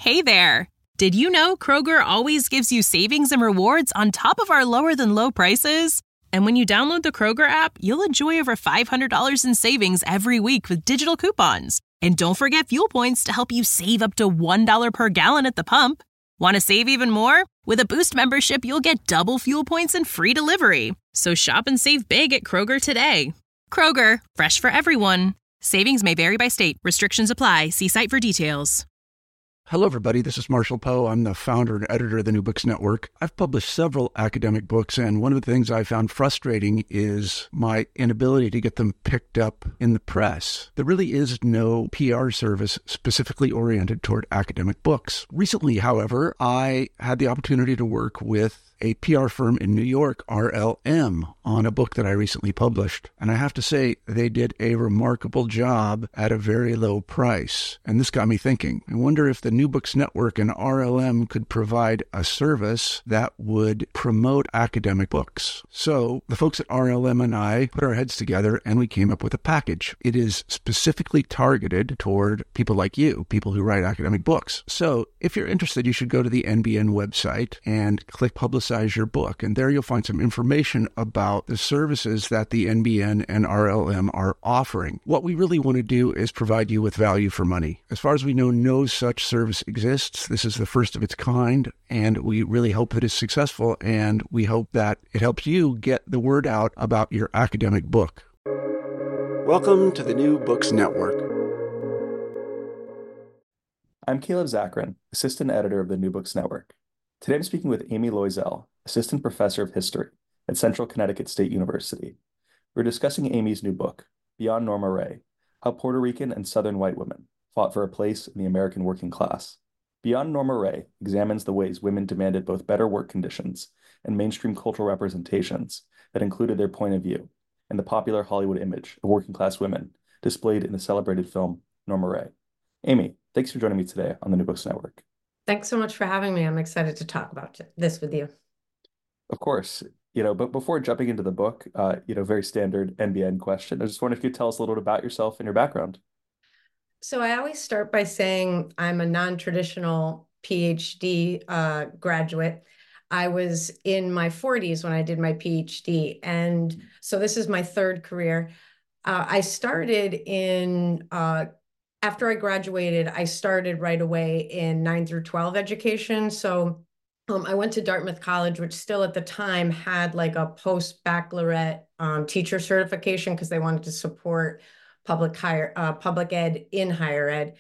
Hey there! Did you know Kroger always gives you savings and rewards on top of our lower than low prices? And when you download the Kroger app, you'll enjoy over $500 in savings every week with digital coupons. And don't forget fuel points to help you save up to $1 per gallon at the pump. Want to save even more? With a Boost membership, you'll get double fuel points and free delivery. So shop and save big at Kroger today. Kroger, fresh for everyone. Savings may vary by state. Restrictions apply. See site for details. Hello, everybody. This is Marshall Poe. I'm the founder and editor of the New Books Network. I've published several academic books, and one of the things I found frustrating is my inability to get them picked up in the press. There really is no PR service specifically oriented toward academic books. Recently, however, I had the opportunity to work with a PR firm in New York, RLM, on a book that I recently published. And I have to say, they did a remarkable job at a very low price. And this got me thinking. I wonder if the New Books Network and RLM could provide a service that would promote academic books. So the folks at RLM and I put our heads together and we came up with a package. It is specifically targeted toward people like you, people who write academic books. So if you're interested, you should go to the NBN website and click Publicize Your Book. And there you'll find some information about the services that the NBN and RLM are offering. What we really want to do is provide you with value for money. As far as we know, no such service exists. This is the first of its kind, and we really hope that it's successful, and we hope that it helps you get the word out about your academic book. Welcome to the New Books Network. I'm Caleb Zakarin, Assistant Editor of the New Books Network. Today I'm speaking with Amy Loisel, Assistant Professor of History at Central Connecticut State University. We're discussing Amy's new book, Beyond Norma Rae: How Puerto Rican and Southern White Women Fought for a Place in the American Working Class. Beyond Norma Rae examines the ways women demanded both better work conditions and mainstream cultural representations that included their point of view and the popular Hollywood image of working class women displayed in the celebrated film Norma Rae. Amy, thanks for joining me today on the New Books Network. Thanks so much for having me. I'm excited to talk about this with you. Of course, but before jumping into the book, very standard NBN question. I just wonder if you could tell us a little bit about yourself and your background. So I always start by saying I'm a non-traditional PhD graduate. I was in my 40s when I did my PhD. And so this is my third career. I started after I graduated, I started right away in 9 through 12 education. So I went to Dartmouth College, which still at the time had like a post-baccalaureate teacher certification because they wanted to support public ed in higher ed.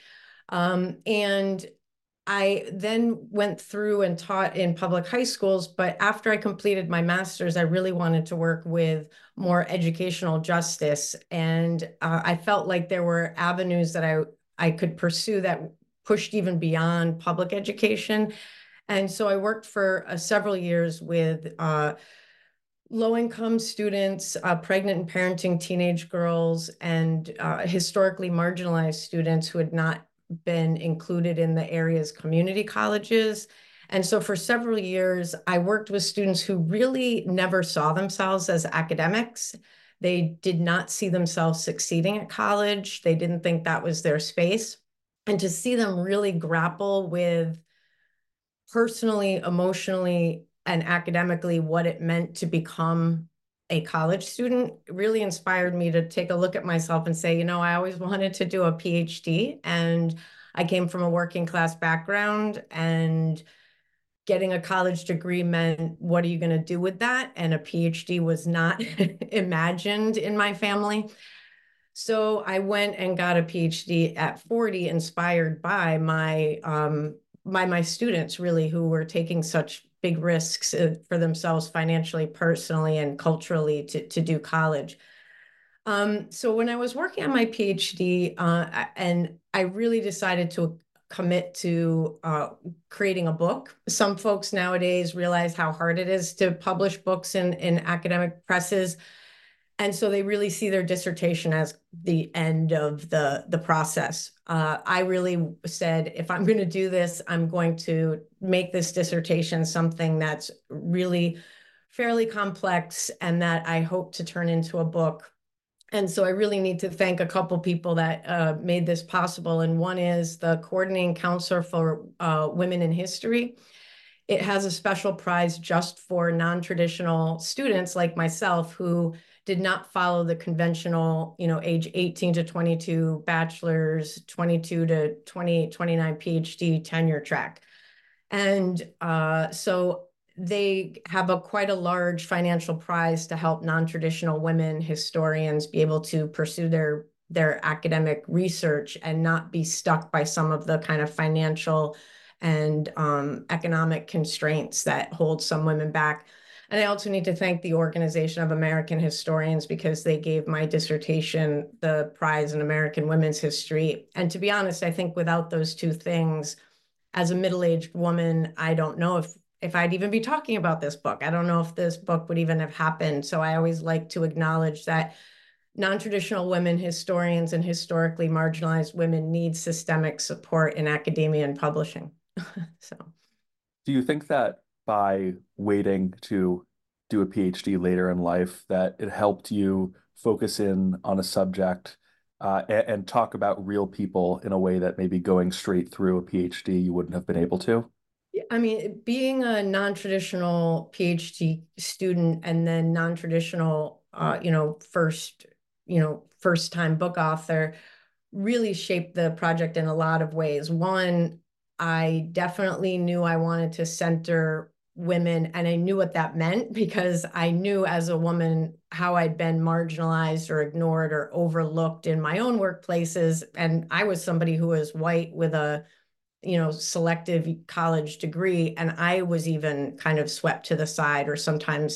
And I then went through and taught in public high schools. But after I completed my master's, I really wanted to work with more educational justice. And I felt like there were avenues that I could pursue that pushed even beyond public education. And so I worked for several years with low-income students, pregnant and parenting teenage girls, and historically marginalized students who had not been included in the area's community colleges. And so for several years, I worked with students who really never saw themselves as academics. They did not see themselves succeeding at college. They didn't think that was their space. And to see them really grapple with personally, emotionally, and academically what it meant to become a college student really inspired me to take a look at myself and say, I always wanted to do a PhD, and I came from a working class background, and getting a college degree meant, what are you going to do with that? And a PhD was not imagined in my family. So I went and got a PhD at 40, inspired by my students, really, who were taking such big risks for themselves financially, personally, and culturally to do college. So when I was working on my PhD, and I really decided to commit to creating a book. Some folks nowadays realize how hard it is to publish books in academic presses. And so they really see their dissertation as the end of the process. I really said, if I'm going to do this, I'm going to make this dissertation something that's really fairly complex and that I hope to turn into a book And so I really need to thank a couple people that made this possible. And one is the Coordinating Counselor for Women in History. It has a special prize just for non-traditional students like myself who did not follow the conventional, age 18 to 22 bachelor's, 22 to 28, 29 PhD tenure track. And so they have quite a large financial prize to help non-traditional women historians be able to pursue their academic research and not be stuck by some of the kind of financial and economic constraints that hold some women back. And I also need to thank the Organization of American Historians because they gave my dissertation the prize in American women's history. And to be honest, I think without those two things, as a middle-aged woman, I don't know if I'd even be talking about this book. I don't know if this book would even have happened. So I always like to acknowledge that non-traditional women historians and historically marginalized women need systemic support in academia and publishing. So, do you think that by waiting to do a PhD later in life, that it helped you focus in on a subject and talk about real people in a way that maybe going straight through a PhD you wouldn't have been able to? I mean, being a non-traditional PhD student and then non-traditional, first time book author really shaped the project in a lot of ways. One, I definitely knew I wanted to center women, and I knew what that meant because I knew as a woman how I'd been marginalized or ignored or overlooked in my own workplaces. And I was somebody who was white with a selective college degree, and I was even kind of swept to the side or sometimes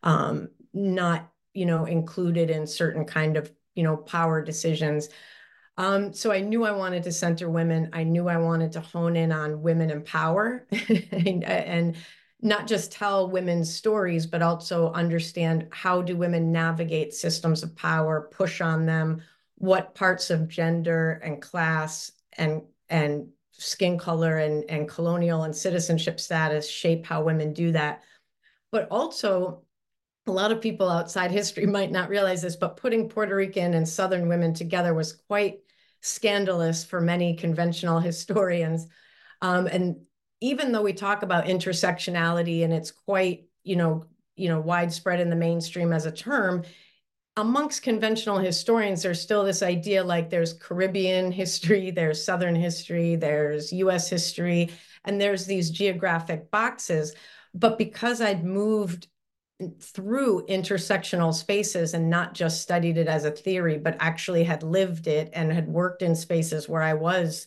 not included in certain kind of power decisions. So I knew I wanted to center women. I knew I wanted to hone in on women in power and not just tell women's stories, but also understand how do women navigate systems of power, push on them, what parts of gender and class and skin color and colonial and citizenship status shape how women do that. But also, a lot of people outside history might not realize this, but putting Puerto Rican and Southern women together was quite scandalous for many conventional historians. And even though we talk about intersectionality and it's quite, widespread in the mainstream as a term, amongst conventional historians, there's still this idea like there's Caribbean history, there's Southern history, there's US history, and there's these geographic boxes. But because I'd moved through intersectional spaces and not just studied it as a theory, but actually had lived it and had worked in spaces where I was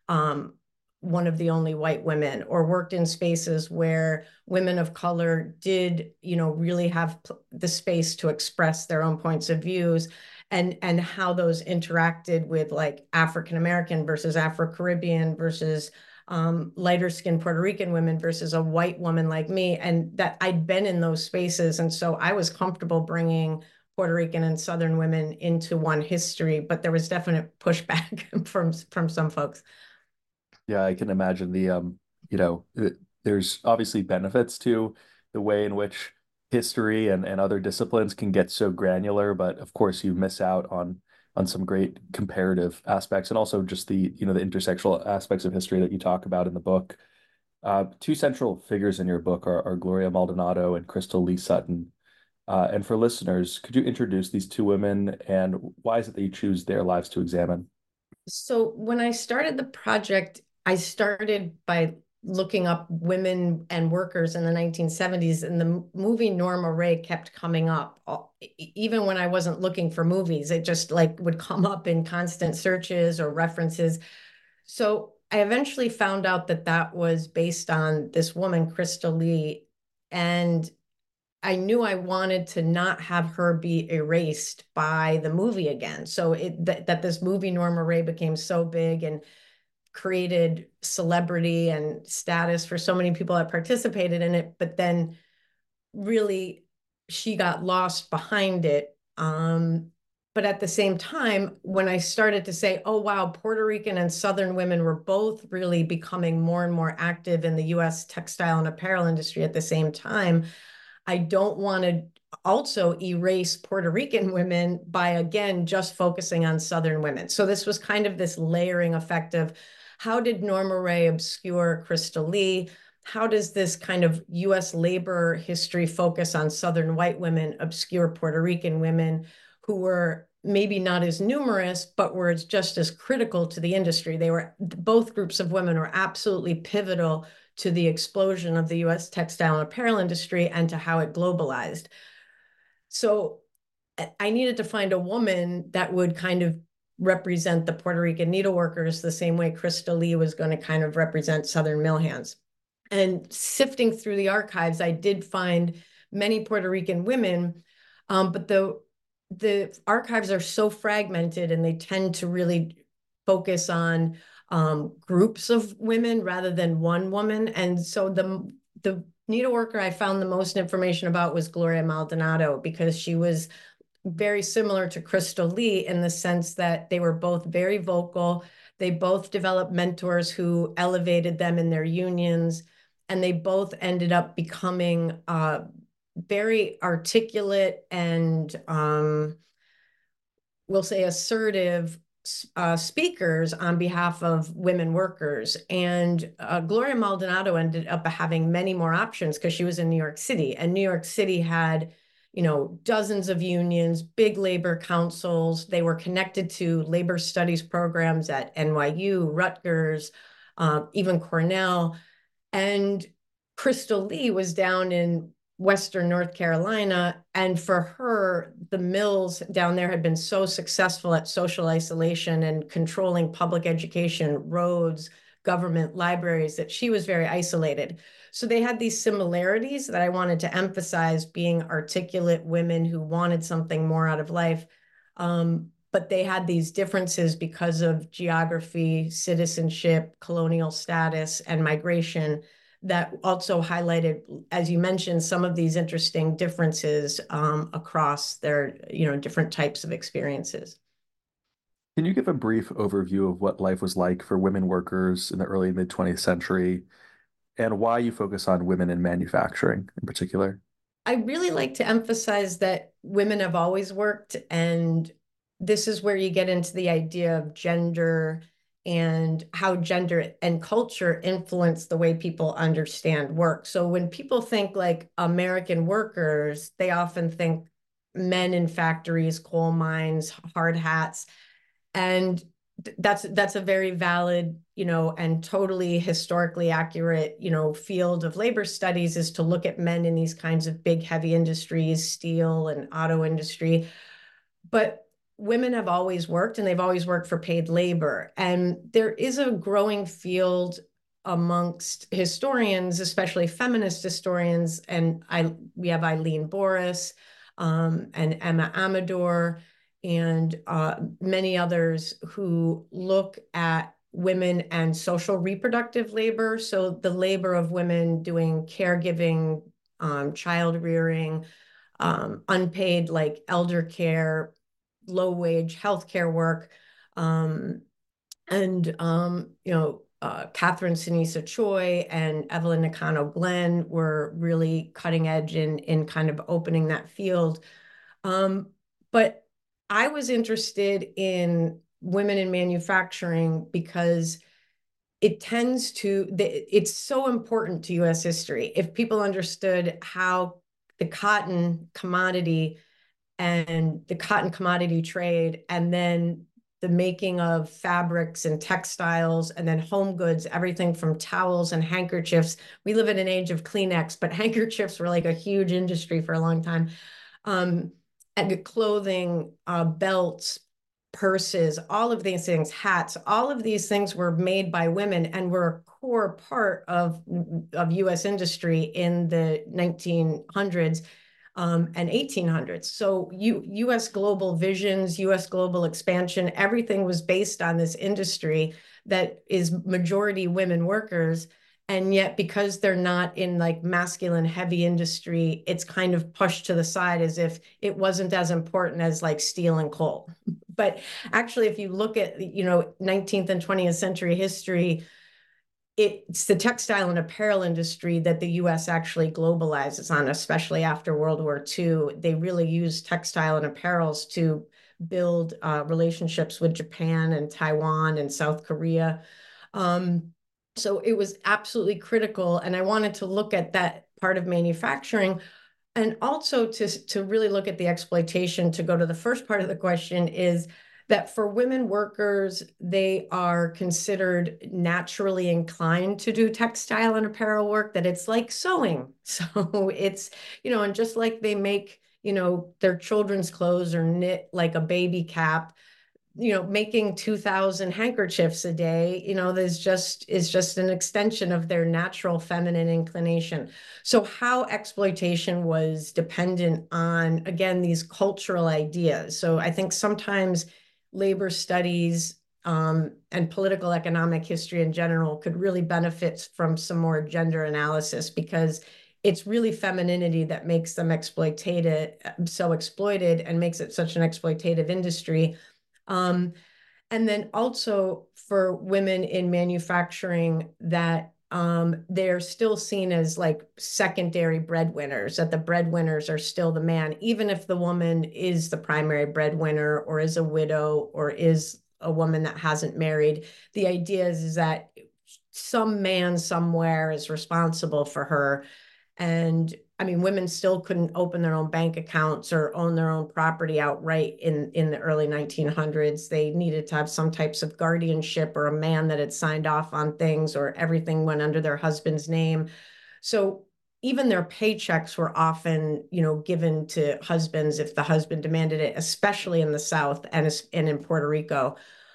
one of the only white women, or worked in spaces where women of color did, really have the space to express their own points of views, and how those interacted with like African-American versus Afro-Caribbean versus lighter skinned Puerto Rican women versus a white woman like me, and that I'd been in those spaces. And so I was comfortable bringing Puerto Rican and Southern women into one history, but there was definite pushback from some folks. Yeah, I can imagine there's obviously benefits to the way in which history and other disciplines can get so granular, but of course you miss out on some great comparative aspects and also just the intersectional aspects of history that you talk about in the book. Two central figures in your book are Gloria Maldonado and Crystal Lee Sutton. And for listeners, could you introduce these two women and why is it that you choose their lives to examine? So when I started the project, I started by looking up women and workers in the 1970s, and the movie Norma Rae kept coming up. Even when I wasn't looking for movies, it just like would come up in constant searches or references. So I eventually found out that that was based on this woman, Crystal Lee, and I knew I wanted to not have her be erased by the movie again. So that this movie Norma Rae became so big and created celebrity and status for so many people that participated in it, but then really she got lost behind it. But at the same time, when I started to say, oh, wow, Puerto Rican and Southern women were both really becoming more and more active in the US textile and apparel industry at the same time, I don't want to also erase Puerto Rican women by, again, just focusing on Southern women. So this was kind of this layering effect of how did Norma Rae obscure Crystal Lee? How does this kind of US labor history focus on Southern white women obscure Puerto Rican women who were maybe not as numerous, but were just as critical to the industry? Both groups of women were absolutely pivotal to the explosion of the US textile and apparel industry and to how it globalized. So I needed to find a woman that would kind of represent the Puerto Rican needleworkers the same way Crystal Lee was going to kind of represent Southern mill hands. And sifting through the archives, I did find many Puerto Rican women, but the archives are so fragmented and they tend to really focus on groups of women rather than one woman. And so the needleworker I found the most information about was Gloria Maldonado, because she was very similar to Crystal Lee in the sense that they were both very vocal. They both developed mentors who elevated them in their unions, and they both ended up becoming very articulate and we'll say assertive speakers on behalf of women workers. And Gloria Maldonado ended up having many more options because she was in New York City, and New York City had, you know, dozens of unions, big labor councils. They were connected to labor studies programs at NYU, Rutgers, even Cornell. And Crystal Lee was down in Western North Carolina. And for her, the mills down there had been so successful at social isolation and controlling public education, roads, government, libraries, that she was very isolated. So they had these similarities that I wanted to emphasize, being articulate women who wanted something more out of life. But they had these differences because of geography, citizenship, colonial status, and migration that also highlighted, as you mentioned, some of these interesting differences across their, you know, different types of experiences. Can you give a brief overview of what life was like for women workers in the early mid-20th century and why you focus on women in manufacturing in particular? I really like to emphasize that women have always worked, and this is where you get into the idea of gender and how gender and culture influence the way people understand work. So when people think like American workers, they often think men in factories, coal mines, hard hats. And that's a very valid, you know, and totally historically accurate, you know, field of labor studies, is to look at men in these kinds of big, heavy industries, steel and auto industry. But women have always worked, and they've always worked for paid labor. And there is a growing field amongst historians, especially feminist historians. And we have Eileen Boris and Emma Amador and many others who look at women and social reproductive labor. So the labor of women doing caregiving, child rearing, unpaid like elder care, low wage healthcare work. And, you know, Catherine Sinisa Choi and Evelyn Nakano Glenn were really cutting edge in kind of opening that field. But I was interested in women in manufacturing because it's so important to US history. If people understood how the cotton commodity and the cotton commodity trade, and then the making of fabrics and textiles, and then home goods, everything from towels and handkerchiefs. We live in an age of Kleenex, but handkerchiefs were like a huge industry for a long time. And clothing, belts, purses, all of these things, hats, all of these things were made by women and were a core part of US industry in the 1900s. And 1800s. So US global visions, US global expansion, everything was based on this industry that is majority women workers. And yet, because they're not in like masculine heavy industry, it's kind of pushed to the side as if it wasn't as important as like steel and coal. But actually, if you look at, you know, 19th and 20th century history, it's the textile and apparel industry that the U.S. actually globalizes on, especially after World War II. They really used textile and apparels to build relationships with Japan and Taiwan and South Korea. So it was absolutely critical. And I wanted to look at that part of manufacturing and also to really look at the exploitation. To go to the first part of the question is that for women workers, they are considered naturally inclined to do textile and apparel work, that it's like sewing. So it's, and just like they make, their children's clothes or knit like a baby cap, making 2,000 handkerchiefs a day, is just an extension of their natural feminine inclination. So how exploitation was dependent on, again, these cultural ideas. So I think sometimes labor studies and political economic history in general could really benefit from some more gender analysis, because it's really femininity that makes them exploited and makes it such an exploitative industry. And then also for women in manufacturing, that they're still seen as like secondary breadwinners, that the breadwinners are still the man, even if the woman is the primary breadwinner or is a widow or is a woman that hasn't married. The idea is that some man somewhere is responsible for her. And I mean, women still couldn't open their own bank accounts or own their own property outright in the early 1900s. They needed to have some types of guardianship or a man that had signed off on things, or everything went under their husband's name. So even their paychecks were often, given to husbands if the husband demanded it, especially in the South and in Puerto Rico.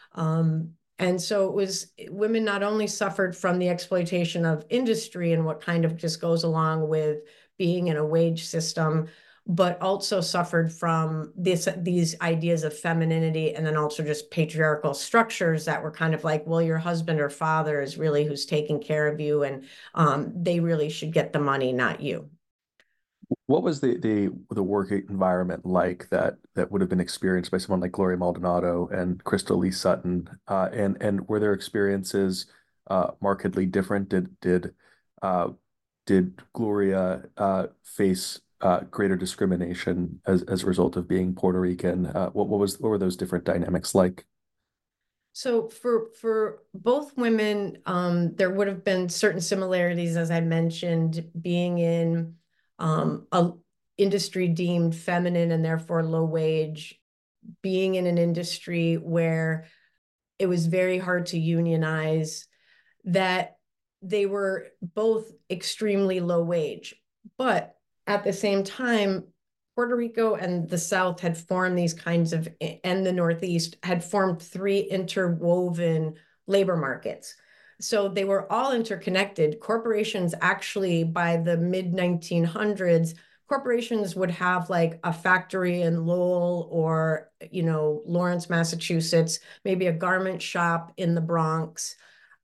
And so women not only suffered from the exploitation of industry and what kind of just goes along with being in a wage system, but also suffered from these ideas of femininity, and then also just patriarchal structures that were kind of like, well, your husband or father is really who's taking care of you, and they really should get the money, not you. What was the work environment like that would have been experienced by someone like Gloria Maldonado and Crystal Lee Sutton? And were their experiences markedly different? Did Gloria face greater discrimination as a result of being Puerto Rican? What were those different dynamics like? So for both women, there would have been certain similarities, as I mentioned, being in a industry deemed feminine and therefore low wage, being in an industry where it was very hard to unionize, that they were both extremely low wage. But at the same time, Puerto Rico and the South had formed these kinds of, and the Northeast had formed three interwoven labor markets. So they were all interconnected. Corporations actually, by the mid 1900s, corporations would have like a factory in Lowell or, Lawrence, Massachusetts, maybe a garment shop in the Bronx,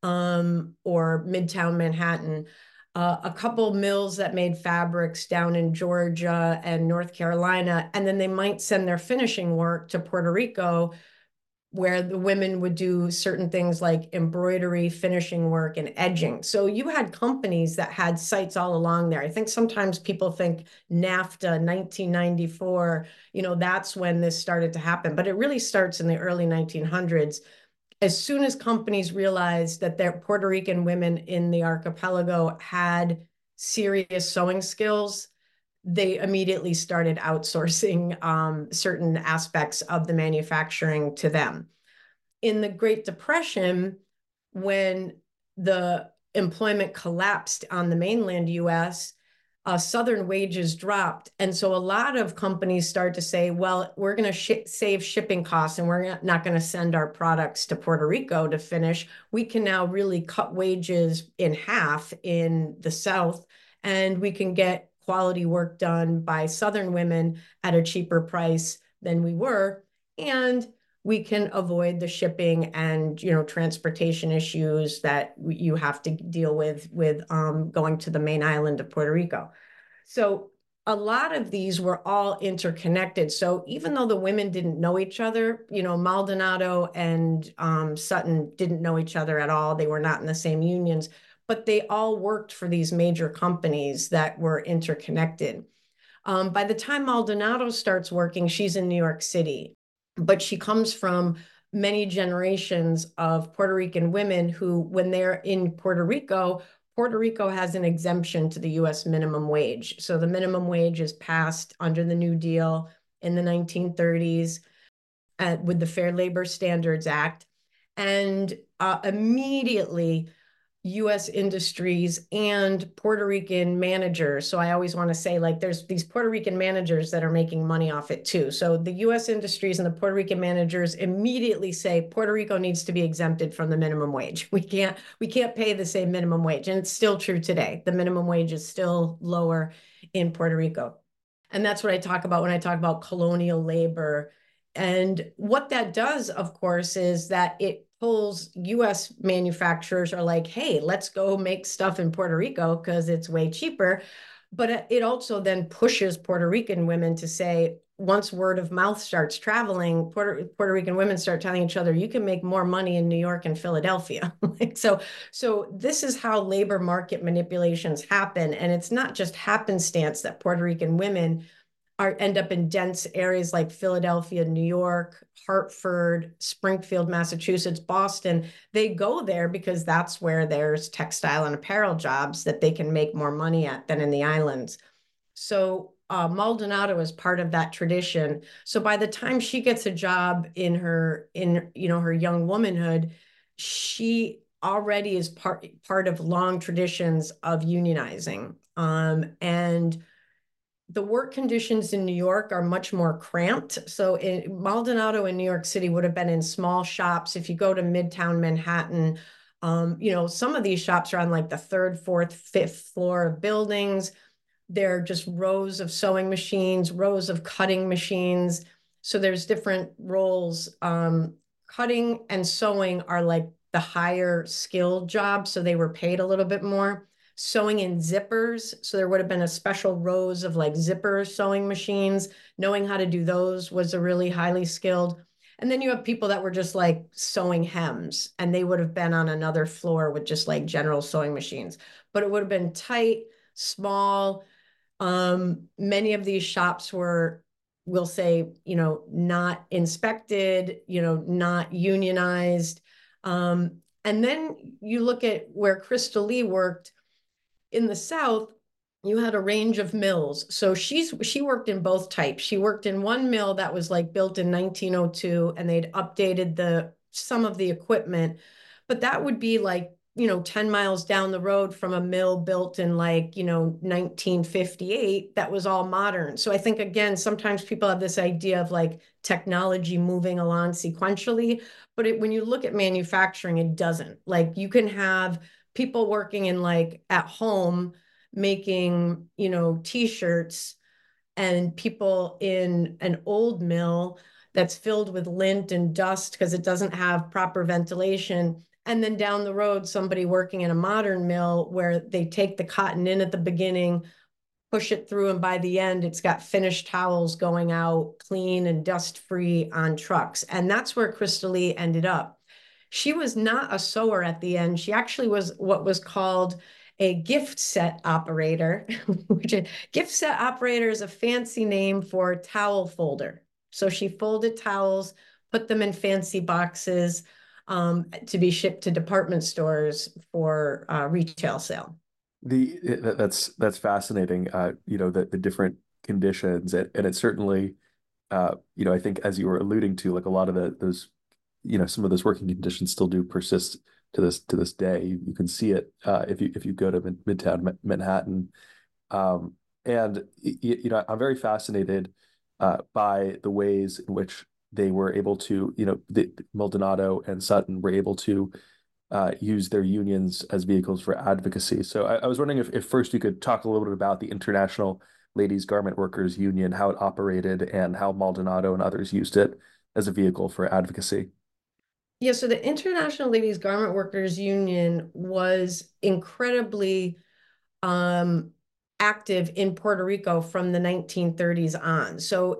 or Midtown Manhattan, a couple mills that made fabrics down in Georgia and North Carolina, and then they might send their finishing work to Puerto Rico, where the women would do certain things like embroidery, finishing work, and edging. So you had companies that had sites all along there. I think sometimes people think NAFTA, 1994, that's when this started to happen, but it really starts in the early 1900s. As soon as companies realized that their Puerto Rican women in the archipelago had serious sewing skills, they immediately started outsourcing certain aspects of the manufacturing to them. In the Great Depression, when the employment collapsed on the mainland US, Southern wages dropped. And so a lot of companies start to say, well, we're going to save shipping costs and we're not going to send our products to Puerto Rico to finish. We can now really cut wages in half in the South, and we can get quality work done by Southern women at a cheaper price than we were. And we can avoid the shipping and transportation issues that you have to deal with going to the main island of Puerto Rico. So a lot of these were all interconnected. So even though the women didn't know each other, Maldonado and Sutton didn't know each other at all. They were not in the same unions, but they all worked for these major companies that were interconnected. By the time Maldonado starts working, she's in New York City, but she comes from many generations of Puerto Rican women who, when they're in Puerto Rico has an exemption to the US minimum wage. So the minimum wage is passed under the New Deal in the 1930s with the Fair Labor Standards Act. And immediately, US industries and Puerto Rican managers. So I always want to say, like, there's these Puerto Rican managers that are making money off it too. So the US industries and the Puerto Rican managers immediately say Puerto Rico needs to be exempted from the minimum wage. We can't pay the same minimum wage. And it's still true today. The minimum wage is still lower in Puerto Rico. And that's what I talk about when I talk about colonial labor. And what that does, of course, is that it pulls US manufacturers are like, hey, let's go make stuff in Puerto Rico because it's way cheaper. But it also then pushes Puerto Rican women to say, once word of mouth starts traveling, Puerto Rican women start telling each other, you can make more money in New York and Philadelphia. So this is how labor market manipulations happen. And it's not just happenstance that Puerto Rican women end up in dense areas like Philadelphia, New York, Hartford, Springfield, Massachusetts, Boston. They go there because that's where there's textile and apparel jobs that they can make more money at than in the islands. So Maldonado is part of that tradition. So by the time she gets a job in her young womanhood, she already is part of long traditions of unionizing. And the work conditions in New York are much more cramped. So Maldonado in New York City would have been in small shops. If you go to Midtown Manhattan, some of these shops are on like the third, fourth, fifth floor of buildings. They're just rows of sewing machines, rows of cutting machines. So there's different roles. Cutting and sewing are like the higher skilled jobs. So they were paid a little bit more. Sewing in zippers. So there would have been a special rows of like zipper sewing machines. Knowing how to do those was a really highly skilled. And then you have people that were just like sewing hems, and they would have been on another floor with just like general sewing machines. But it would have been tight, small. Many of these shops were, we'll say, not inspected, not unionized. And then you look at where Crystal Lee worked. In the South, you had a range of mills. So she worked in both types. She worked in one mill that was like built in 1902, and they'd updated some of the equipment, but that would be like 10 miles down the road from a mill built in 1958 that was all modern. So I think, again, sometimes people have this idea of like technology moving along sequentially, but when you look at manufacturing, it doesn't. Like, you can have people working in like at home making, t-shirts, and people in an old mill that's filled with lint and dust because it doesn't have proper ventilation. And then down the road, somebody working in a modern mill where they take the cotton in at the beginning, push it through, and by the end, it's got finished towels going out clean and dust-free on trucks. And that's where Crystal Lee ended up. She was not a sewer at the end. She actually was what was called a gift set operator, gift set operator is a fancy name for towel folder. So she folded towels, put them in fancy boxes to be shipped to department stores for retail sale. That's fascinating. The different conditions, and it certainly, I think, as you were alluding to, like a lot of those, some of those working conditions still do persist to this day. You can see it if you go to Midtown Manhattan, and I'm very fascinated by the ways in which they were able to, Maldonado and Sutton were able to use their unions as vehicles for advocacy. So I was wondering if first you could talk a little bit about the International Ladies Garment Workers Union, how it operated, and how Maldonado and others used it as a vehicle for advocacy. Yeah, so the International Ladies Garment Workers Union was incredibly active in Puerto Rico from the 1930s on. So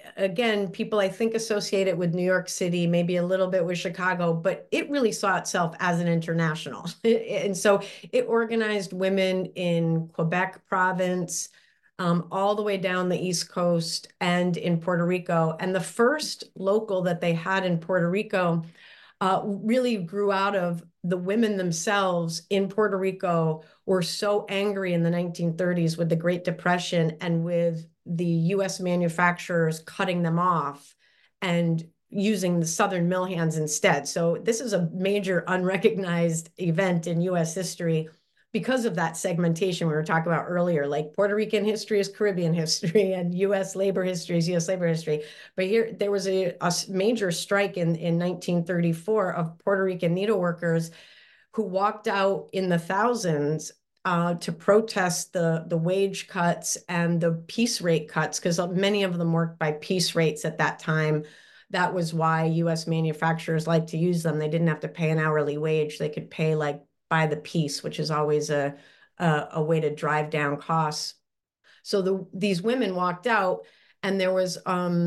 again, people I think associate it with New York City, maybe a little bit with Chicago, but it really saw itself as an international. And so it organized women in Quebec province, all the way down the East Coast and in Puerto Rico. And the first local that they had in Puerto Rico really grew out of the women themselves in Puerto Rico were so angry in the 1930s with the Great Depression and with the US manufacturers cutting them off and using the Southern mill hands instead. So this is a major unrecognized event in US history because of that segmentation we were talking about earlier. Like Puerto Rican history is Caribbean history and US labor history is US labor history. But here there was a major strike in 1934 of Puerto Rican needleworkers who walked out in the thousands to protest the wage cuts and the piece rate cuts, because many of them worked by piece rates at that time. That was why US manufacturers like to use them. They didn't have to pay an hourly wage. They could pay like by the piece, which is always a way to drive down costs. So these women walked out, and there was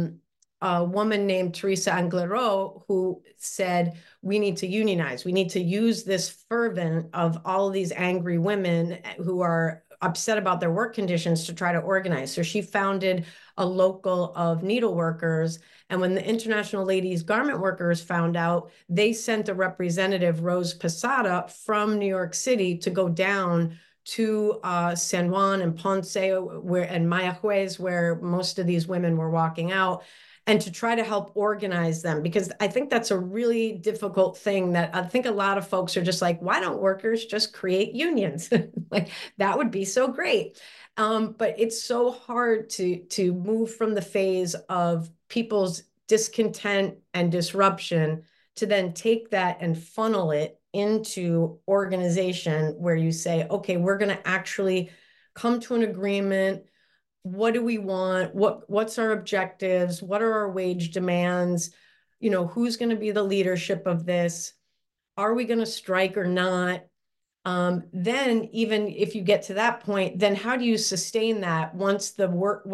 a woman named Teresa Anglerot who said, we need to unionize. We need to use this fervent of all of these angry women who are upset about their work conditions to try to organize. So she founded a local of needleworkers. And when the International Ladies Garment Workers found out, they sent a representative, Rose Posada, from New York City to go down to San Juan and Ponce and Mayajuez, where most of these women were walking out, and to try to help organize them. Because I think that's a really difficult thing that I think a lot of folks are just like, why don't workers just create unions? Like, that would be so great. But it's so hard to move from the phase of people's discontent and disruption to then take that and funnel it into organization where you say, okay, we're going to actually come to an agreement. What do we want? What's our objectives? What are our wage demands? You know, who's going to be the leadership of this? Are we going to strike or not? Then even if you get to that point, then how do you sustain that once the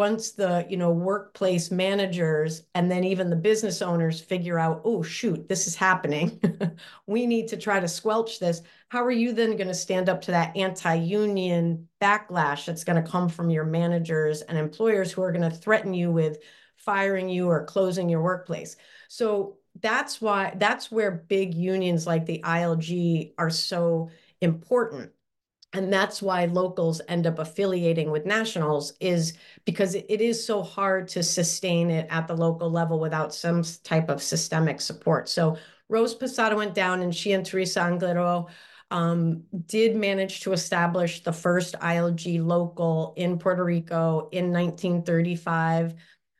workplace managers and then even the business owners figure out, oh, shoot, this is happening. We need to try to squelch this. How are you then going to stand up to that anti-union backlash that's going to come from your managers and employers who are going to threaten you with firing you or closing your workplace? So that's where big unions like the ILG are so important. And that's why locals end up affiliating with nationals, is because it is so hard to sustain it at the local level without some type of systemic support. So Rose Posada went down, and she and Teresa Anglerot did manage to establish the first ILG local in Puerto Rico in 1935.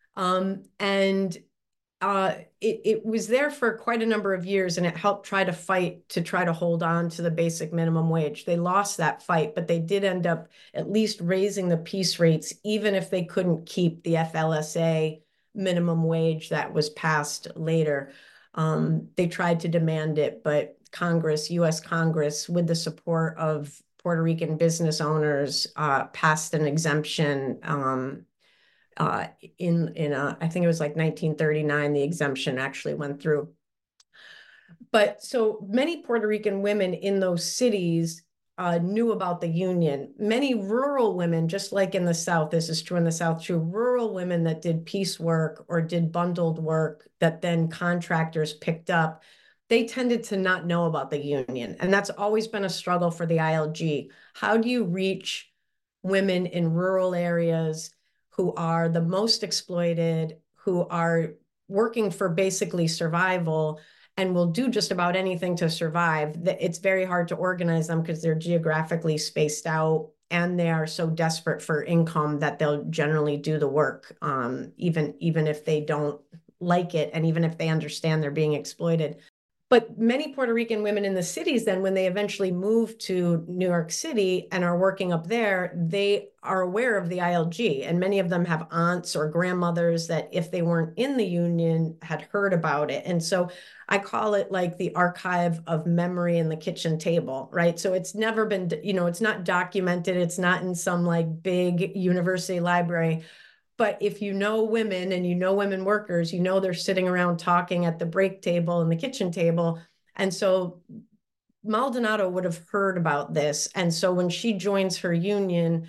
It was there for quite a number of years, and it helped try to hold on to the basic minimum wage. They lost that fight, but they did end up at least raising the piece rates, even if they couldn't keep the FLSA minimum wage that was passed later. They tried to demand it, but US Congress, with the support of Puerto Rican business owners, passed an exemption I think it was like 1939, the exemption actually went through. But so many Puerto Rican women in those cities knew about the union. Many rural women, just like in the South, this is true in the South too, rural women that did piecework or did bundled work that then contractors picked up, they tended to not know about the union. And that's always been a struggle for the ILG. How do you reach women in rural areas who are the most exploited, who are working for basically survival and will do just about anything to survive? It's very hard to organize them because they're geographically spaced out, and they are so desperate for income that they'll generally do the work, even if they don't like it, and even if they understand they're being exploited. But many Puerto Rican women in the cities, then when they eventually move to New York City and are working up there, they are aware of the ILG. And many of them have aunts or grandmothers that, if they weren't in the union, had heard about it. And so I call it like the archive of memory in the kitchen table, right? So it's never been, it's not documented. It's not in some like big university library, But if you know women and you know women workers, you know they're sitting around talking at the break table and the kitchen table. And so Maldonado would have heard about this. And so when she joins her union,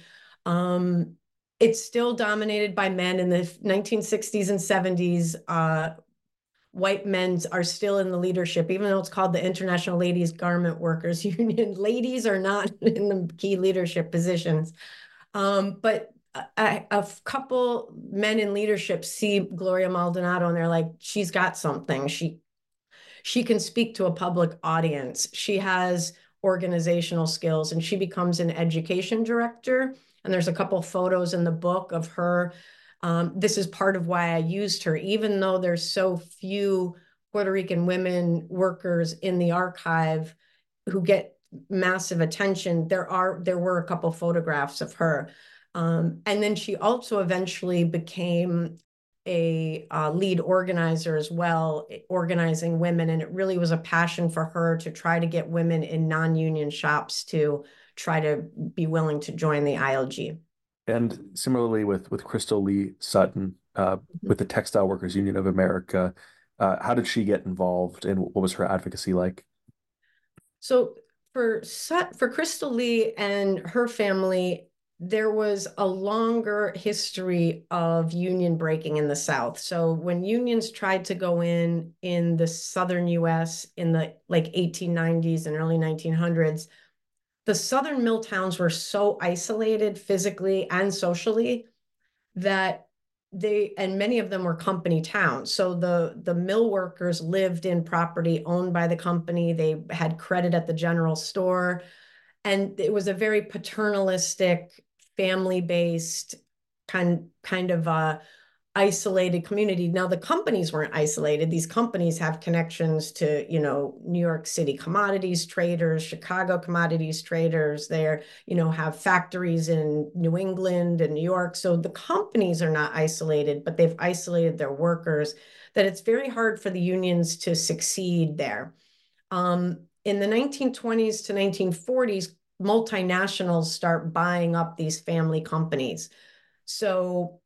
it's still dominated by men in the 1960s and 70s. White men are still in the leadership, even though it's called the International Ladies Garment Workers Union. Ladies are not in the key leadership positions. But a couple men in leadership see Gloria Maldonado and they're like, she's got something. She can speak to a public audience. She has organizational skills, and she becomes an education director. And there's a couple photos in the book of her. This is part of why I used her, even though there's so few Puerto Rican women workers in the archive who get massive attention. There were a couple photographs of her. And then she also eventually became a lead organizer as well, organizing women. And it really was a passion for her to try to get women in non-union shops to try to be willing to join the ILG. And similarly with Crystal Lee Sutton, with the Textile Workers Union of America, how did she get involved and what was her advocacy like? So for Crystal Lee and her family, there was a longer history of union breaking in the South. So when unions tried to go in the Southern US in the like 1890s and early 1900s, the Southern mill towns were so isolated physically and socially that many of them were company towns. So the mill workers lived in property owned by the company. They had credit at the general store. And it was a very paternalistic, family-based kind of isolated community. Now, the companies weren't isolated. These companies have connections to, New York City commodities traders, Chicago commodities traders. They're, have factories in New England and New York. So the companies are not isolated, but they've isolated their workers, that it's very hard for the unions to succeed there. In the 1920s to 1940s, multinationals start buying up these family companies. So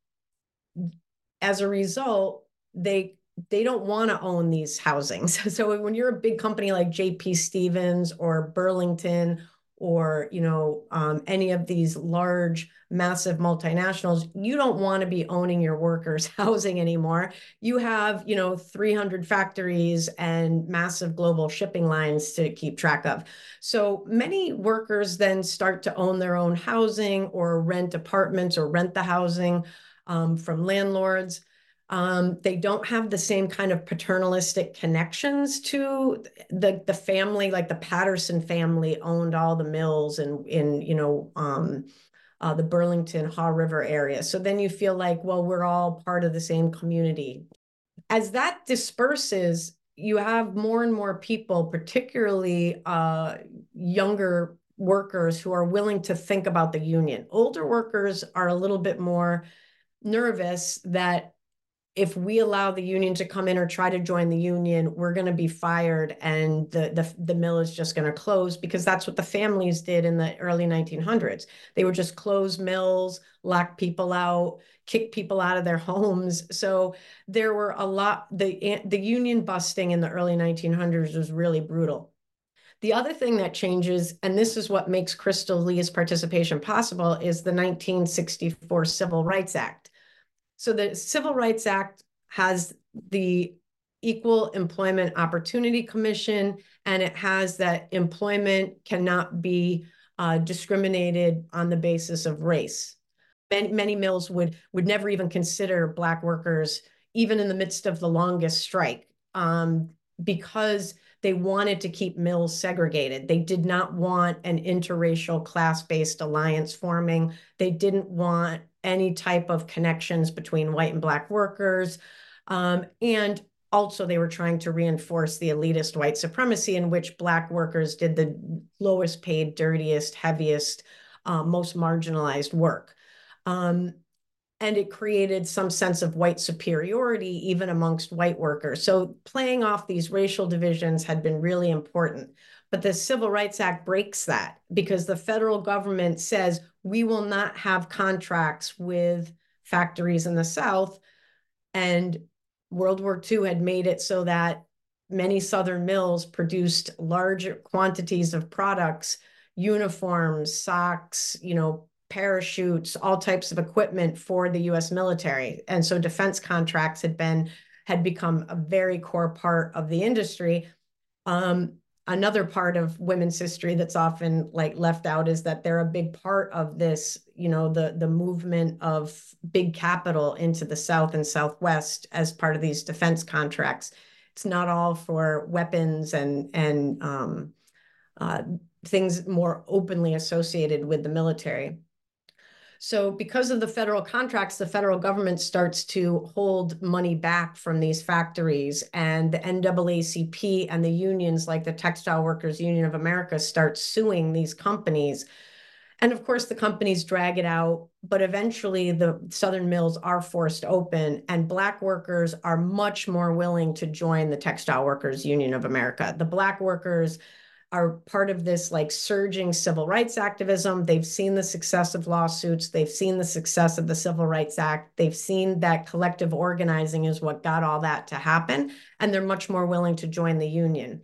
as a result, they don't want to own these housings. So when you're a big company like J.P. Stevens or Burlington or, any of these large, massive multinationals, you don't want to be owning your workers' housing anymore. You have, 300 factories and massive global shipping lines to keep track of. So many workers then start to own their own housing or rent apartments or rent the housing from landlords. They don't have the same kind of paternalistic connections to the family. Like the Patterson family owned all the mills in the Burlington, Haw River area. So then you feel like, well, we're all part of the same community. As that disperses, you have more and more people, particularly younger workers, who are willing to think about the union. Older workers are a little bit more nervous that if we allow the union to come in or try to join the union, we're going to be fired and the mill is just going to close, because that's what the families did in the early 1900s. They would just close mills, lock people out, kick people out of their homes. So there were the union busting in the early 1900s was really brutal. The other thing that changes, and this is what makes Crystal Lee's participation possible, is the 1964 Civil Rights Act. So the Civil Rights Act has the Equal Employment Opportunity Commission, and it has that employment cannot be discriminated on the basis of race. Many mills would never even consider Black workers, even in the midst of the longest strike, because they wanted to keep mills segregated. They did not want an interracial class-based alliance forming. They didn't want any type of connections between white and Black workers. And also they were trying to reinforce the elitist white supremacy in which Black workers did the lowest paid, dirtiest, heaviest, most marginalized work. And it created some sense of white superiority even amongst white workers. So playing off these racial divisions had been really important. But the Civil Rights Act breaks that, because the federal government says we will not have contracts with factories in the South. And World War II had made it so that many Southern mills produced large quantities of products, uniforms, socks, parachutes, all types of equipment for the US military. And so defense contracts had become a very core part of the industry. Another part of women's history that's often left out is that they're a big part of this, the movement of big capital into the South and Southwest as part of these defense contracts. It's not all for weapons and things more openly associated with the military. So because of the federal contracts, the federal government starts to hold money back from these factories, and the NAACP and the unions like the Textile Workers Union of America start suing these companies. And of course, the companies drag it out, but eventually the Southern mills are forced open, and Black workers are much more willing to join the Textile Workers Union of America. The Black workers are part of this surging civil rights activism. They've seen the success of lawsuits. They've seen the success of the Civil Rights Act. They've seen that collective organizing is what got all that to happen. And they're much more willing to join the union.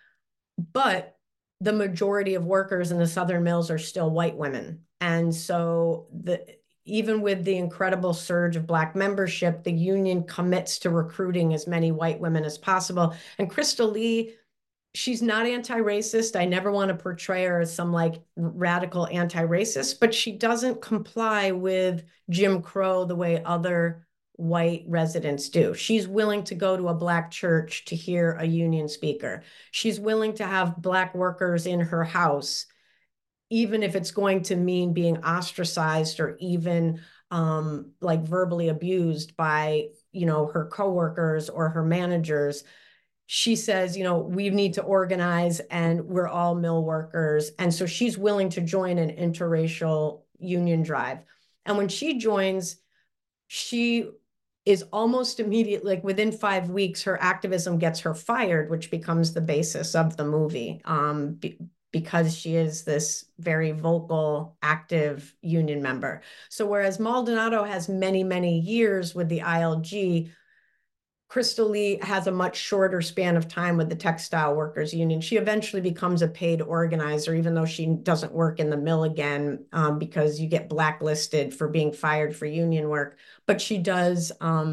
But the majority of workers in the Southern mills are still white women. And so even with the incredible surge of Black membership, the union commits to recruiting as many white women as possible. And Crystal Lee, she's not anti-racist. I never want to portray her as some radical anti-racist, but she doesn't comply with Jim Crow the way other white residents do. She's willing to go to a Black church to hear a union speaker. She's willing to have Black workers in her house, even if it's going to mean being ostracized or even verbally abused by, her coworkers or her managers. She says, we need to organize, and we're all mill workers. And so she's willing to join an interracial union drive. And when she joins, she is almost immediately, within 5 weeks, her activism gets her fired, which becomes the basis of the movie, because she is this very vocal, active union member. So whereas Maldonado has many, many years with the ILG, Crystal Lee has a much shorter span of time with the Textile Workers Union. She eventually becomes a paid organizer, even though she doesn't work in the mill again, because you get blacklisted for being fired for union work. But she does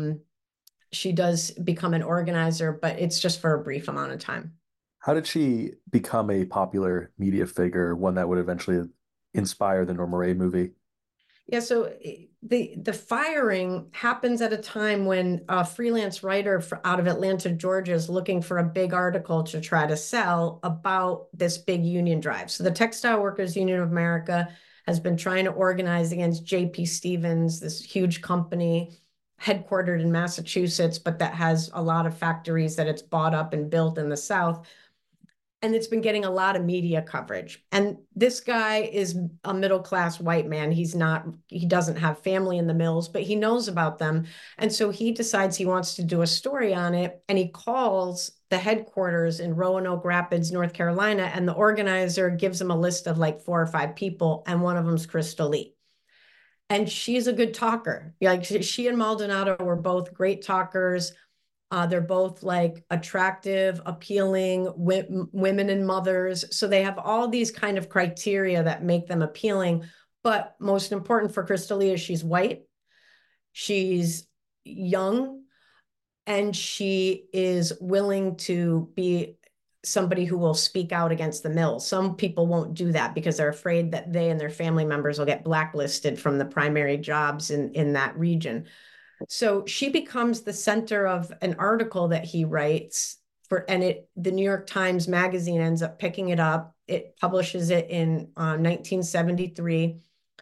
become an organizer, but it's just for a brief amount of time. How did she become a popular media figure, one that would eventually inspire the Norma Rae movie? Yeah, so the firing happens at a time when a freelance writer out of Atlanta, Georgia, is looking for a big article to try to sell about this big union drive. So the Textile Workers Union of America has been trying to organize against J.P. Stevens, this huge company headquartered in Massachusetts, but that has a lot of factories that it's bought up and built in the South. And it's been getting a lot of media coverage. And this guy is a middle-class white man. He doesn't have family in the mills, but he knows about them. And so he decides he wants to do a story on it. And he calls the headquarters in Roanoke Rapids, North Carolina. And the organizer gives him a list of 4 or 5 people. And one of them is Crystal Lee. And she's a good talker. She and Maldonado were both great talkers. They're both attractive, appealing women and mothers. So they have all these kind of criteria that make them appealing. But most important for Crystal Lee is she's white, she's young, and she is willing to be somebody who will speak out against the mill. Some people won't do that because they're afraid that they and their family members will get blacklisted from the primary jobs in that region. So she becomes the center of an article that he writes the New York Times Magazine ends up picking it up. It publishes it in 1973.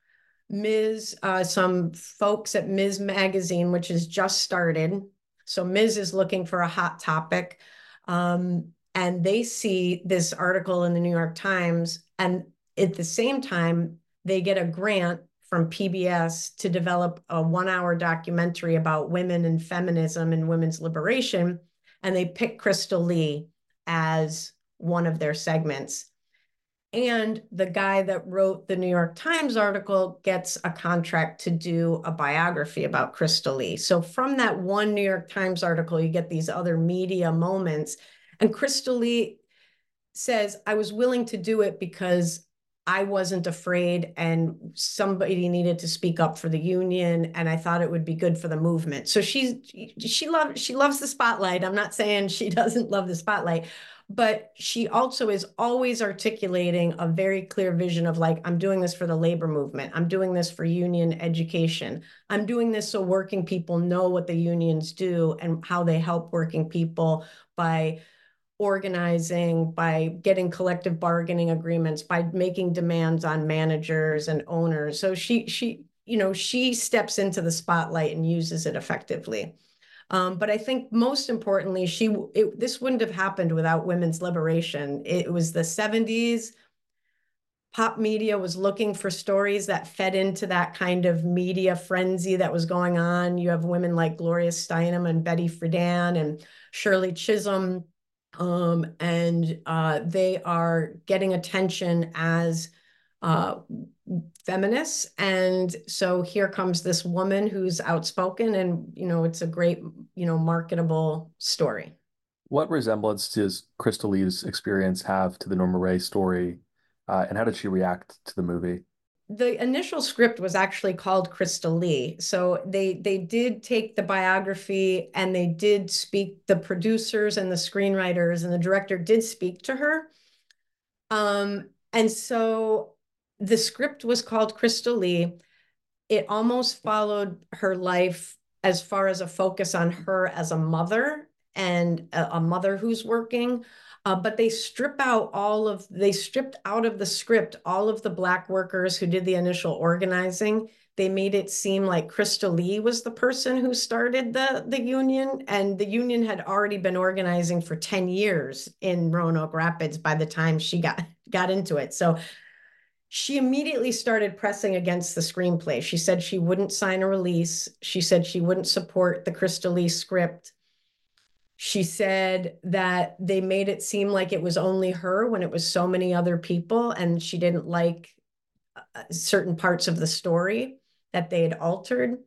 Some folks at Ms. Magazine, which has just started. So Ms. is looking for a hot topic. And they see this article in the New York Times. And at the same time, they get a grant from PBS to develop a 1-hour documentary about women and feminism and women's liberation. And they pick Crystal Lee as one of their segments. And the guy that wrote the New York Times article gets a contract to do a biography about Crystal Lee. So from that one New York Times article, you get these other media moments. And Crystal Lee says, I was willing to do it because I wasn't afraid and somebody needed to speak up for the union, and I thought it would be good for the movement. So she loves the spotlight. I'm not saying she doesn't love the spotlight, but she also is always articulating a very clear vision of like, I'm doing this for the labor movement. I'm doing this for union education. I'm doing this so working people know what the unions do and how they help working people by organizing, by getting collective bargaining agreements, by making demands on managers and owners. So she steps into the spotlight and uses it effectively. But I think most importantly, this wouldn't have happened without women's liberation. It was the 70s. Pop media was looking for stories that fed into that kind of media frenzy that was going on. You have women like Gloria Steinem and Betty Friedan and Shirley Chisholm, and they are getting attention as feminists. And so here comes this woman who's outspoken, and it's a great, marketable story. What resemblance does Crystal Lee's experience have to the Norma Rae story, and how did she react to the movie? The initial script was actually called Crystal Lee. So they did take the biography and they did speak, the producers and the screenwriters and the director did speak to her. And so the script was called Crystal Lee. It almost followed her life as far as a focus on her as a mother and a mother who's working. But they stripped out of the script all of the Black workers who did the initial organizing. They made it seem like Crystal Lee was the person who started the union, and the union had already been organizing for 10 years in Roanoke Rapids by the time she got into it. So she immediately started pressing against the screenplay. She said she wouldn't sign a release. She said she wouldn't support the Crystal Lee script. She said that they made it seem like it was only her when it was so many other people, and she didn't like certain parts of the story that they had altered.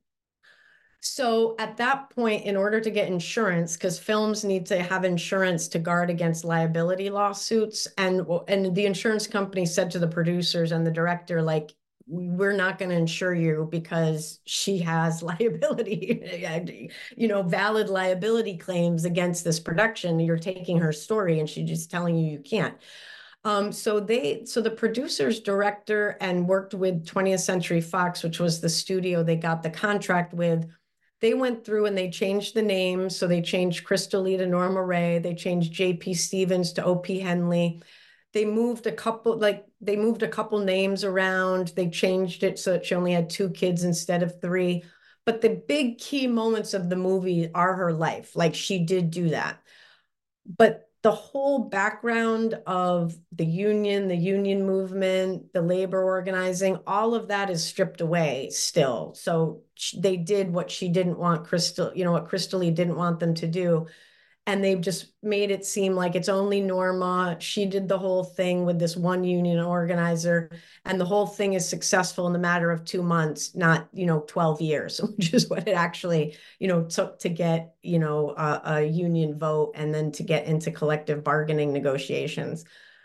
So at that point, in order to get insurance, because films need to have insurance to guard against liability lawsuits, and the insurance company said to the producers and the director, like, we're not going to insure you because she has liability, valid liability claims against this production. You're taking her story and she's just telling you can't. So the producers, director, and worked with 20th Century Fox, which was the studio they got the contract with. They went through and they changed the names. So they changed Crystal Lee to Norma Rae. They changed J.P. Stevens to O.P. Henley. They moved a couple names around. They changed it so that she only had 2 kids instead of 3. But the big key moments of the movie are her life. Like, she did do that. But the whole background of the union movement, the labor organizing, all of that is stripped away still. So they did what she didn't want what Crystal Lee didn't want them to do. And they've just made it seem like it's only Norma. She did the whole thing with this one union organizer, and the whole thing is successful in the matter of 2 months, not 12 years, which is what it actually took to get a union vote and then to get into collective bargaining negotiations.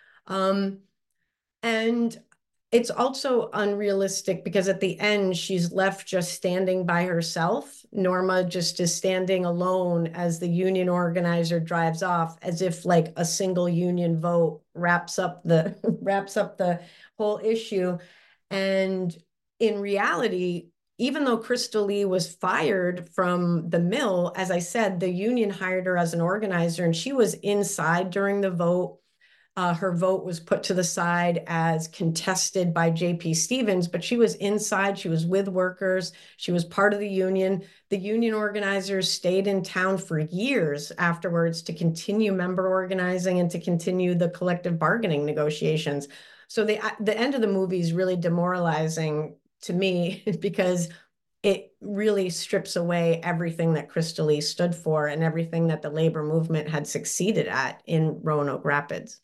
And it's also unrealistic because at the end, she's left just standing by herself. Norma just is standing alone as the union organizer drives off, as if like a single union vote wraps up the whole issue. And in reality, even though Crystal Lee was fired from the mill, as I said, the union hired her as an organizer, and she was inside during the vote. Her vote was put to the side as contested by J.P. Stevens, but she was inside. She was with workers. She was part of the union. The union organizers stayed in town for years afterwards to continue member organizing and to continue the collective bargaining negotiations. So the end of the movie is really demoralizing to me because it really strips away everything that Crystal Lee stood for and everything that the labor movement had succeeded at in Roanoke Rapids.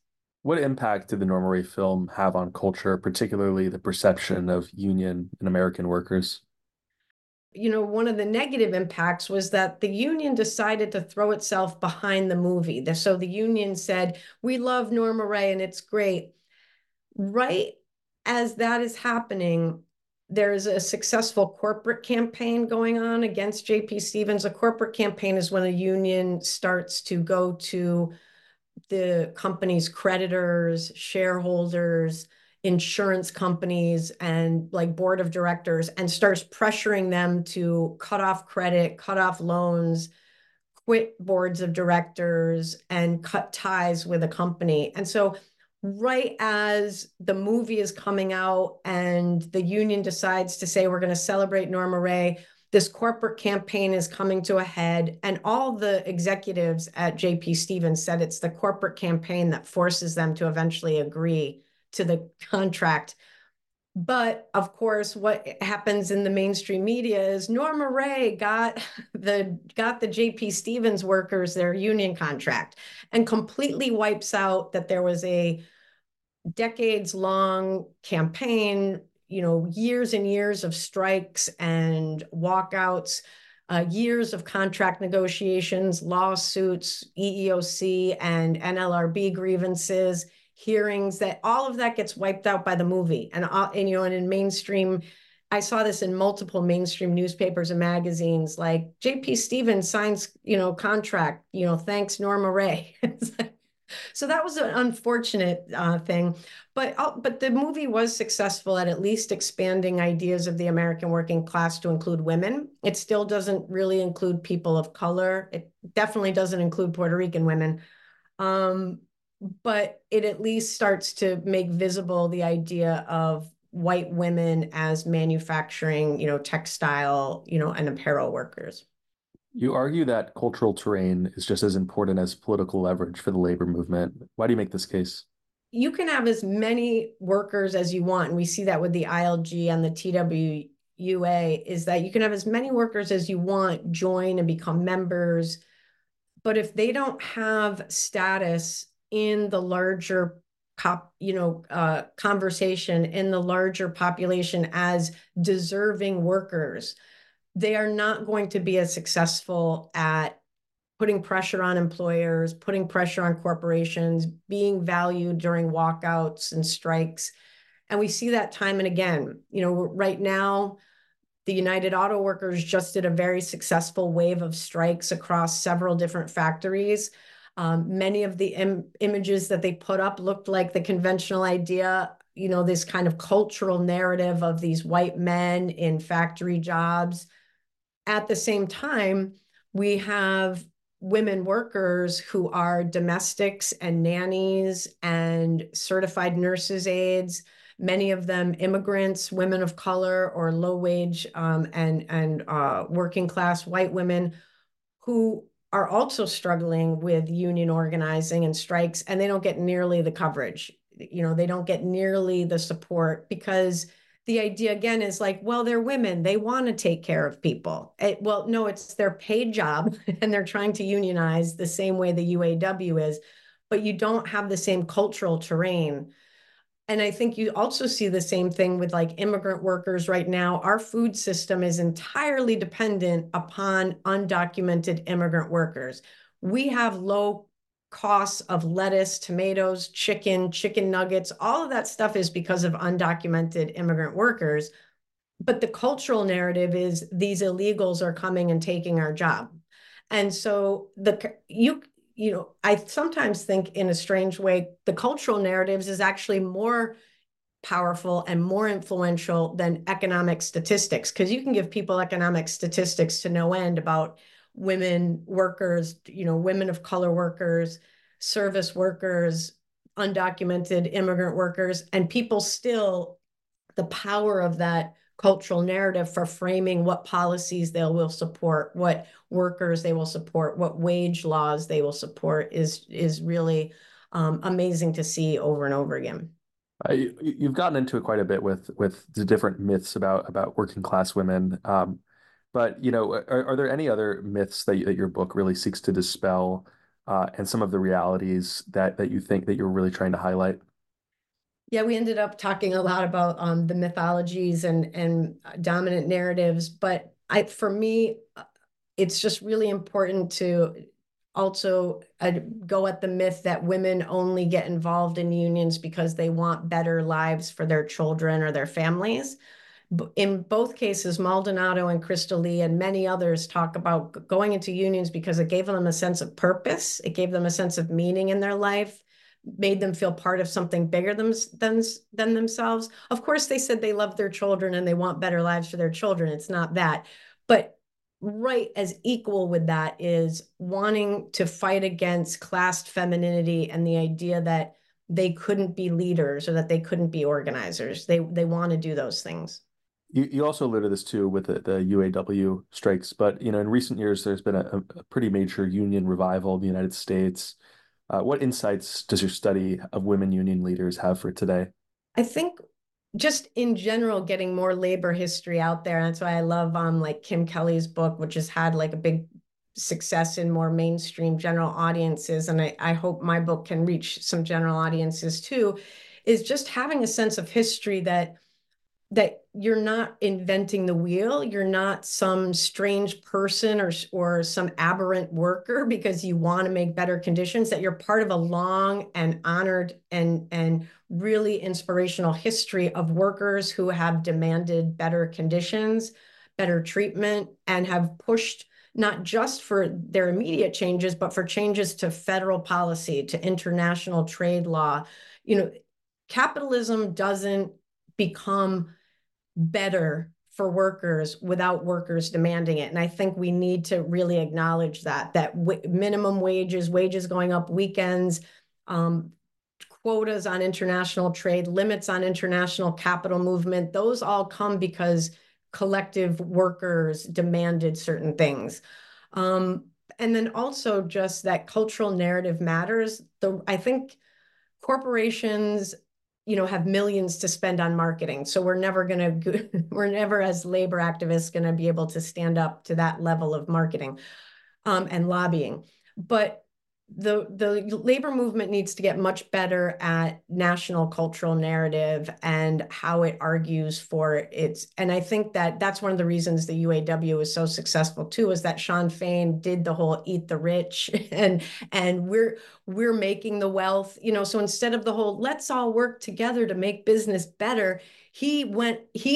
What impact did the Norma Rae film have on culture, particularly the perception of union and American workers? One of the negative impacts was that the union decided to throw itself behind the movie. So the union said, "We love Norma Rae and it's great." Right as that is happening, there's a successful corporate campaign going on against JP Stevens. A corporate campaign is when a union starts to go to the company's creditors, shareholders, insurance companies, and like board of directors and starts pressuring them to cut off credit, cut off loans, quit boards of directors, and cut ties with a company. And so right as the movie is coming out and the union decides to say we're going to celebrate Norma Rae, this corporate campaign is coming to a head, and all the executives at JP Stevens said it's the corporate campaign that forces them to eventually agree to the contract. But of course, what happens in the mainstream media is Norma Rae got the JP Stevens workers their union contract, and completely wipes out that there was a decades long campaign, years and years of strikes and walkouts, years of contract negotiations, lawsuits, EEOC and NLRB grievances, hearings, that all of that gets wiped out by the movie. And in mainstream, I saw this in multiple mainstream newspapers and magazines, like JP Stevens signs, contract, thanks Norma Rae. So that was an unfortunate thing, but the movie was successful at least expanding ideas of the American working class to include women. It still doesn't really include people of color. It definitely doesn't include Puerto Rican women, but it at least starts to make visible the idea of white women as manufacturing, textile, and apparel workers. You argue that cultural terrain is just as important as political leverage for the labor movement. Why do you make this case? You can have as many workers as you want. And we see that with the ILG and the TWUA, is that you can have as many workers as you want join and become members. But if they don't have status in the larger conversation in the larger population as deserving workers, they are not going to be as successful at putting pressure on employers, putting pressure on corporations, being valued during walkouts and strikes. And we see that time and again. Right now, the United Auto Workers just did a very successful wave of strikes across several different factories. Many of the images that they put up looked like the conventional idea, this kind of cultural narrative of these white men in factory jobs. At the same time, we have women workers who are domestics and nannies and certified nurses' aides, many of them immigrants, women of color or low wage and working class white women who are also struggling with union organizing and strikes, and they don't get nearly the coverage. They don't get nearly the support because the idea again is like, well, they're women. They want to take care of people. Well, no, it's their paid job and they're trying to unionize the same way the UAW is, but you don't have the same cultural terrain. And I think you also see the same thing with like immigrant workers right now. Our food system is entirely dependent upon undocumented immigrant workers. We have low costs of lettuce, tomatoes, chicken nuggets. All of that stuff is because of undocumented immigrant workers. But the cultural narrative is these illegals are coming and taking our job. And so I sometimes think in a strange way, the cultural narratives is actually more powerful and more influential than economic statistics, because you can give people economic statistics to no end about women workers, women of color workers, service workers, undocumented immigrant workers, and people still, the power of that cultural narrative for framing what policies they will support, what workers they will support, what wage laws they will support is really amazing to see over and over again. You've gotten into it quite a bit with the different myths about working class women. But are there any other myths that your book really seeks to dispel and some of the realities that you think that you're really trying to highlight? Yeah, we ended up talking a lot about the mythologies and dominant narratives, but for me, it's just really important to also go at the myth that women only get involved in unions because they want better lives for their children or their families. In both cases, Maldonado and Crystal Lee and many others talk about going into unions because it gave them a sense of purpose. It gave them a sense of meaning in their life, made them feel part of something bigger than themselves. Of course, they said they love their children and they want better lives for their children. It's not that. But right as equal with that is wanting to fight against class femininity and the idea that they couldn't be leaders or that they couldn't be organizers. They want to do those things. You also alluded to this too with the UAW strikes, but in recent years there's been a pretty major union revival in the United States. What insights does your study of women union leaders have for today? I think just in general, getting more labor history out there. That's why I love like Kim Kelly's book, which has had like a big success in more mainstream general audiences. And I hope my book can reach some general audiences too, is just having a sense of history that you're not inventing the wheel. You're not some strange person or some aberrant worker because you want to make better conditions, that you're part of a long and honored and really inspirational history of workers who have demanded better conditions, better treatment, and have pushed not just for their immediate changes, but for changes to federal policy, to international trade law. Capitalism doesn't become better for workers without workers demanding it. And I think we need to really acknowledge that minimum wages going up, weekends, quotas on international trade, limits on international capital movement, those all come because collective workers demanded certain things. And then also just that cultural narrative matters. I think corporations have millions to spend on marketing. So we're never as labor activists going to be able to stand up to that level of marketing and lobbying. But the labor movement needs to get much better at national cultural narrative and how it argues for its. And I think that's one of the reasons the UAW is so successful too, is that Shawn Fain did the whole eat the rich and we're making the wealth, so instead of the whole let's all work together to make business better, he went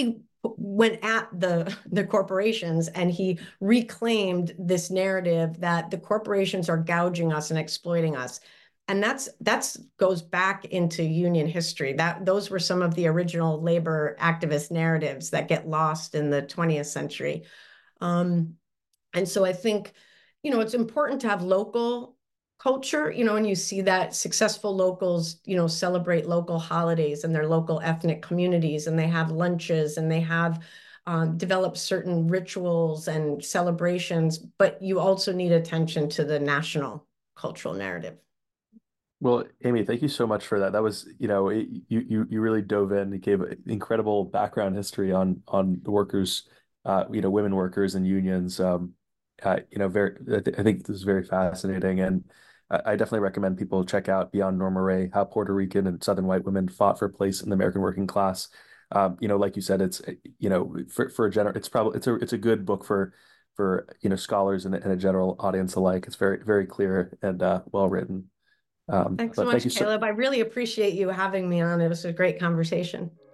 at the corporations and he reclaimed this narrative that the corporations are gouging us and exploiting us. And that's goes back into union history. Those were some of the original labor activist narratives that get lost in the 20th century. And so I think, it's important to have local culture, and you see that successful locals, celebrate local holidays and their local ethnic communities, and they have lunches and they have developed certain rituals and celebrations, but you also need attention to the national cultural narrative. Well, Amy, thank you so much for that. That was, you really dove in and gave incredible background history on the workers, women workers and unions. I think this is very fascinating, and I definitely recommend people check out Beyond Norma Rae: How Puerto Rican and Southern White Women Fought for a Place in the American Working Class. Like you said, it's for a general, it's a good book for scholars and a general audience alike. It's very very clear and well written. Thanks so much, Caleb. I really appreciate you having me on. It was a great conversation.